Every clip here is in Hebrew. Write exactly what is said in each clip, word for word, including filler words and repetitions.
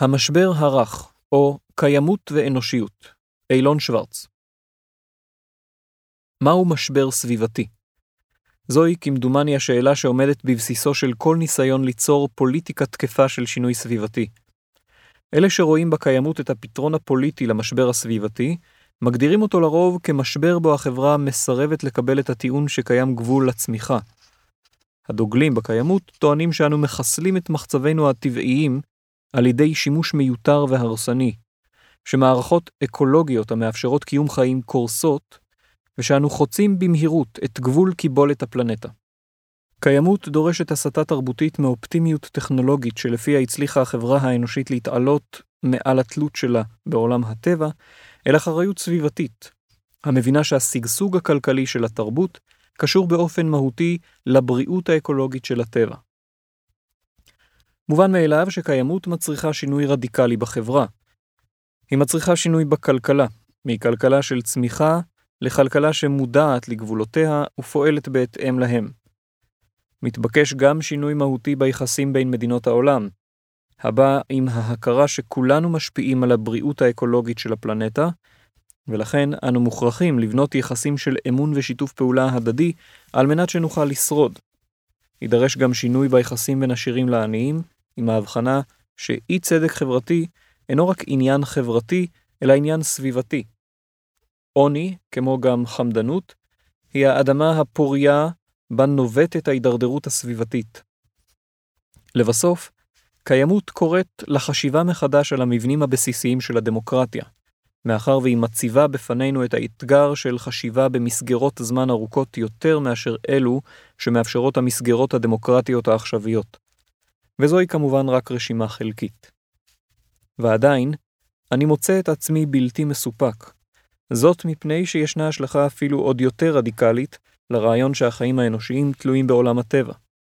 המשבר הרך, או קיימות ואנושיות, אילון שוורץ. מהו משבר סביבתי? זוהי כמדומני השאלה שעומדת בבסיסו של כל ניסיון ליצור פוליטיקה תקפה של שינוי סביבתי. אלה שרואים בקיימות את הפתרון הפוליטי למשבר הסביבתי, מגדירים אותו לרוב כמשבר בו החברה מסרבת לקבל את הטיעון שקיים גבול לצמיחה. הדוגלים בקיימות טוענים שאנו מחסלים את מחצבינו הטבעיים על ידי שימוש מיותר והרסני, שמערכות אקולוגיות המאפשרות קיום חיים קורסות, ושאנו חוצים במהירות את גבול קיבולת הפלנטה. קיימות דורשת הסתה תרבותית מאופטימיות טכנולוגית שלפיה הצליחה החברה האנושית להתעלות מעל התלות שלה בעולם הטבע, אל אחריות סביבתית, המבינה שהסגסוג הכלכלי של התרבות קשור באופן מהותי לבריאות האקולוגית של הטבע. מובן מאליו שקיימות מצריכה שינוי רדיקלי בחברה. היא מצריכה שינוי בכלכלה, מכלכלה של צמיחה לכלכלה שמודעת לגבולותיה ופועלת בהתאם להם. מתבקש גם שינוי מהותי ביחסים בין מדינות העולם, הבא עם ההכרה שכולנו משפיעים על הבריאות האקולוגית של הפלנטה, ולכן אנו מוכרחים לבנות יחסים של אמון ושיתוף פעולה הדדי על מנת שנוכל לשרוד. יידרש גם שינוי ביחסים בין עשירים לעניים, עם ההבחנה שאי צדק חברתי אינו רק עניין חברתי, אלא עניין סביבתי. עוני, כמו גם חמדנות, היא האדמה הפוריה בה נובטת ההידרדרות הסביבתית. לבסוף, קיימות קוראת לחשיבה מחדש על המבנים הבסיסיים של הדמוקרטיה, מאחר והיא מציבה בפנינו את האתגר של חשיבה במסגרות זמן ארוכות יותר מאשר אלו שמאפשרות המסגרות הדמוקרטיות העכשוויות. וזוהי כמובן רק רשימה חלקית. ועדיין, אני מוצא את עצמי בלתי מסופק. זאת מפני שישנה השלכה אפילו עוד יותר רדיקלית לרעיון שהחיים האנושיים תלויים בעולם הטבע.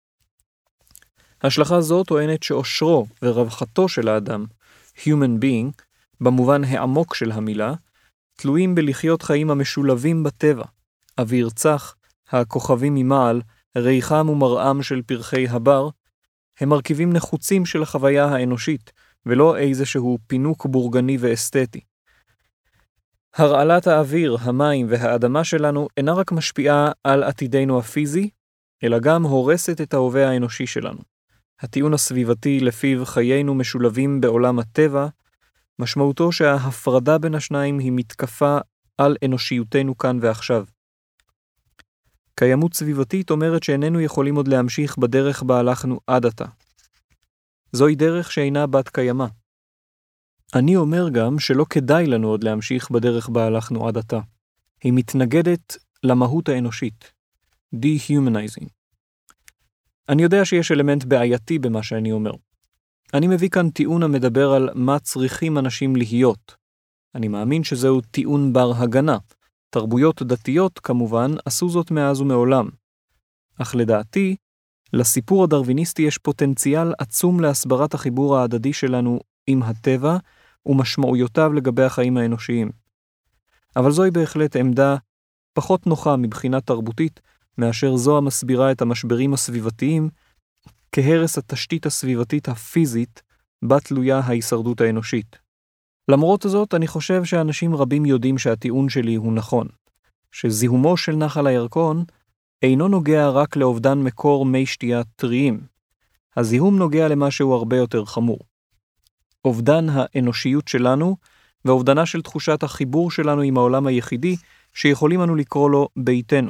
השלכה זו טוענת שאושרו ורווחתו של האדם, human being, במובן העמוק של המילה, תלויים בלחיות חיים המשולבים בטבע, אוויר צח, הכוכבים ממעל, ריחם ומראם של פרחי הבר, הם מרכיבים נחוצים של החוויה האנושית, ולא איזשהו פינוק בורגני ואסתטי. הרעלת האוויר, המים והאדמה שלנו אינה רק משפיעה על עתידנו הפיזי, אלא גם הורסת את ההווה האנושי שלנו. הטיעון הסביבתי לפיו חיינו משולבים בעולם הטבע, משמעותו שההפרדה בין השניים היא מתקפה על אנושיותנו כאן ועכשיו. קיימות סביבתית אומרת שאיננו יכולים עוד להמשיך בדרך בה הלכנו עד עתה. זוהי דרך שאינה בת קיימה. אני אומר גם שלא כדאי לנו עוד להמשיך בדרך בה הלכנו עד עתה. היא מתנגדת למהות האנושית. Dehumanizing. אני יודע שיש אלמנט בעייתי במה שאני אומר. אני מביא כאן טיעון המדבר על מה צריכים אנשים להיות. אני מאמין שזהו טיעון בר הגנה. תרבויות דתיות, כמובן, עשו זאת מאז ומעולם. אך לדעתי, לסיפור הדרוויניסטי יש פוטנציאל עצום להסברת החיבור ההדדי שלנו עם הטבע ומשמעויותיו לגבי החיים האנושיים. אבל זוהי בהחלט עמדה פחות נוחה מבחינה תרבותית מאשר זו המסבירה את המשברים הסביבתיים כהרס התשתית הסביבתית הפיזית בה תלויה ההישרדות האנושית. למרות זאת, אני חושב שאנשים רבים יודעים שהטיעון שלי הוא נכון, שזיהומו של נחל הירקון אינו נוגע רק לאובדן מקור מי שתייה טריים. הזיהום נוגע למשהו הרבה יותר חמור. אובדן האנושיות שלנו ואובדנה של תחושת החיבור שלנו עם העולם היחידי שיכולים אנו לקרוא לו ביתנו.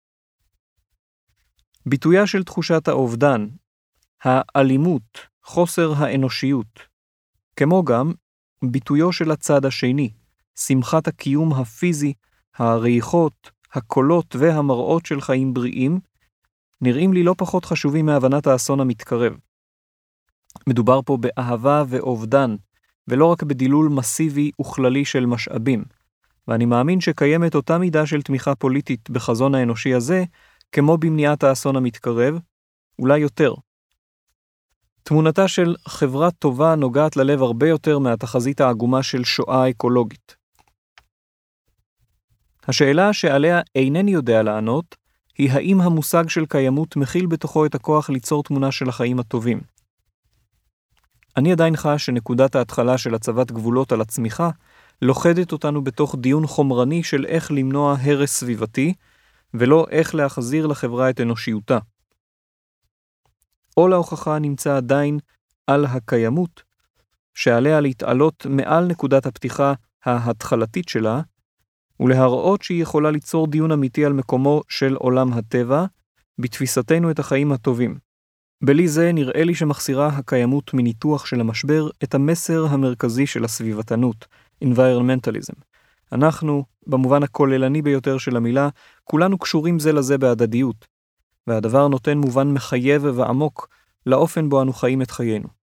ביטויה של תחושת האובדן, האלימות, חוסר האנושיות, כמו גם ביטויו של הצד השני, שמחת הקיום הפיזי, הריחות, הקולות והמראות של חיים בריאים, נראים לי לא פחות חשובים מהבנת האסון המתקרב. מדובר פה באהבה ואובדן, ולא רק בדילול מסיבי וכללי של משאבים, ואני מאמין שקיימת אותה מידה של תמיכה פוליטית בחזון האנושי הזה, כמו במניעת האסון המתקרב, אולי יותר. תמונתה של חברה טובה נוגעת ללב הרבה יותר מהתחזית העגומה של שואה אקולוגית. השאלה שעליה אינני יודע לענות, היא האם המושג של קיימות מכיל בתוכו את הכוח ליצור תמונה של החיים הטובים. אני עדיין חש שנקודת ההתחלה של הצבת גבולות על הצמיחה לוכדת אותנו בתוך דיון חומרני של איך למנוע הרס סביבתי, ולא איך להחזיר לחברה את אנושיותה. עול ההוכחה נמצא עדיין על הקיימות, שעליה להתעלות מעל נקודת הפתיחה ההתחלתית שלה, ולהראות שהיא יכולה ליצור דיון אמיתי על מקומו של עולם הטבע, בתפיסתנו את החיים הטובים. בלי זה נראה לי שמחסירה הקיימות מניתוח של המשבר את המסר המרכזי של הסביבתנות, environmentalism. אנחנו, במובן הכוללני ביותר של המילה, כולנו קשורים זה לזה בהדדיות, והדבר נותן מובן מחייב ועמוק לאופן בו אנו חיים את חיינו.